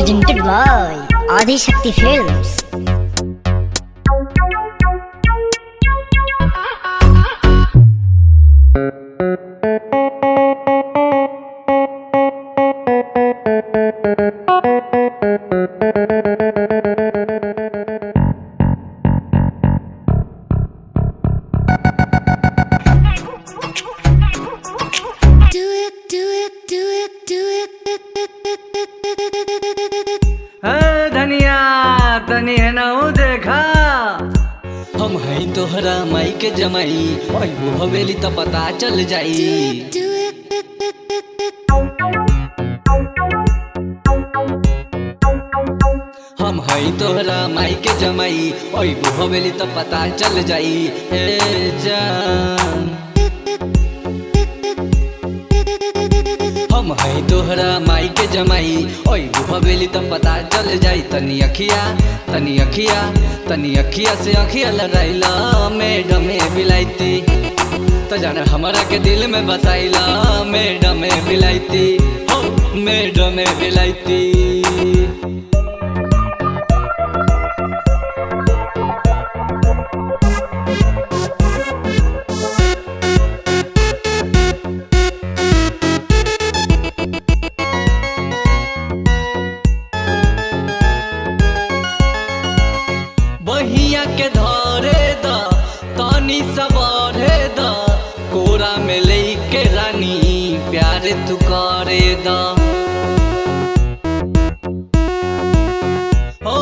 presented by Adi Shakti Films. धनिया तनी है ना देखा हम है तोहरा माई के जमाई वो हवेली तो पता चल जाई। हम है तोहरा माई के जमाई वो हवेली तो पता चल जाई। ए जान हम है तोहरा माई के जमाई वो हवेली तो पता चल जाई। तनी अखिया से अखिया लड़ाइला मैडम बिलाइती तो जाने हमारा के दिल में बसाइला मैडम बिलाइती हो मैडम बिलाइती। बहिया के धरे द तनी सबरे द कोरा में लेके रानी प्यार तू करे द। ओ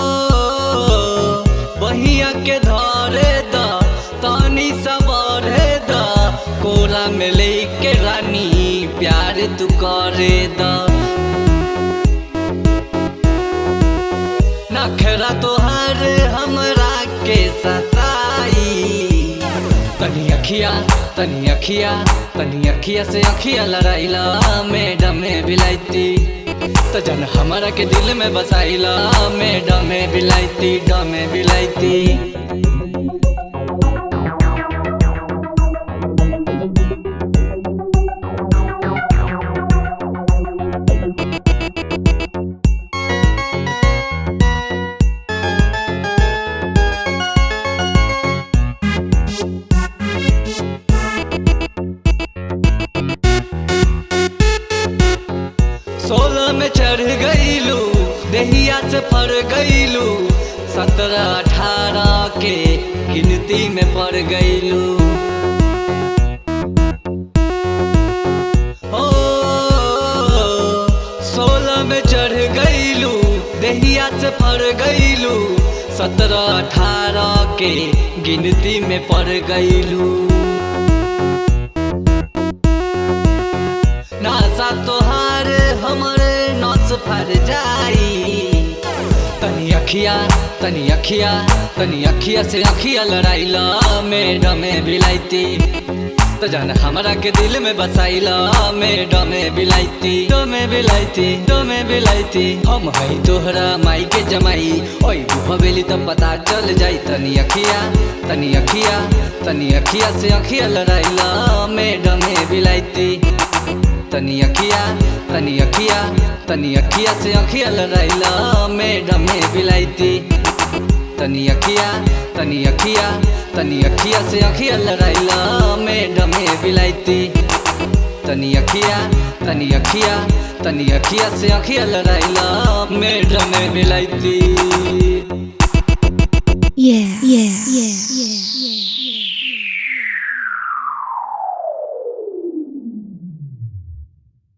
बहिया के धरे द तनी सबरे द कोरा में लेके रानी प्यार तू करे द। नखरा तोहार हमरा के सताई तनी अखिया से अखिया लड़ाइला मैडम बिलाइती तो जन हमारा के दिल में बसाइला मैडम बिलाइती डम बिलाइती। सोलह में चढ़ गईलू दहिया से फर गईलू 17-18 के गिनती में पड़ गईलू। ओ 16 में चढ़ गईलू दहिया से फर गईलू 17-18 के गिनती में पड़ गईलू। नासा तोहार हमरे नस फर जाई तनी अखिया से अखिया लड़ाइला मैडम बिलाइती तो जान हमारा के दिल में बसाइला मैडम बिलाइती डम बिलाइती। हम है तोहरा माई के जमाई वो हवेली तो पता चल जाई। तनी अखिया से अखिया लड़ाइला मैडम बिलाइती तनी अखिया से अखिया लड़ाइला मैडम बिलाइती तनी अखिया से अखिया लड़ाइला मैडम बिलाइती तनी अखिया से अखिया लड़ाइला मैडम बिलाइती। Yeah.